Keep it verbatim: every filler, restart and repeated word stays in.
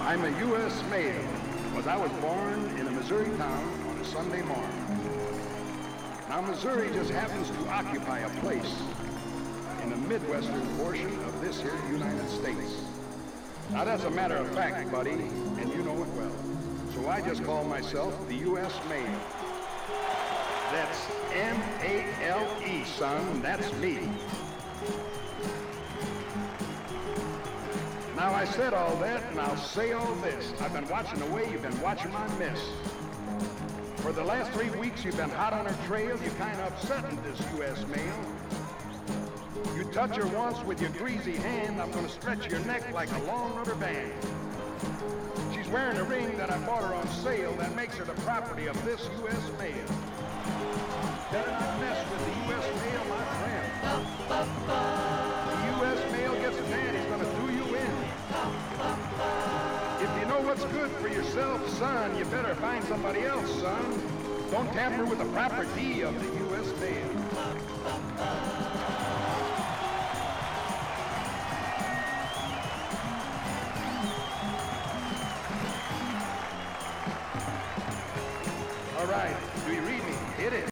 I'm a U S male, because I was born in a Missouri town on a Sunday morning. Now, Missouri just happens to occupy a place in the Midwestern portion of this here United States. Now, that's a matter of fact, buddy, and you know it well. So I just call myself the U S male. That's M A L E, son, that's me. Now, I said all that, and I'll say all this. I've been watching the way you've been watching my miss. For the last three weeks, you've been hot on her trail. You're kind of upsetting this U S male. You touch her once with your greasy hand, I'm going to stretch your neck like a long rubber band. She's wearing a ring that I bought her on sale that makes her the property of this U S male. Better not mess with the U S male, my friend. The U S male gets mad, he's going to do you in. If you know what's good for yourself, son, you better find somebody else, son. Don't tamper with the property of the U S male. All right, do you read me? Hit it.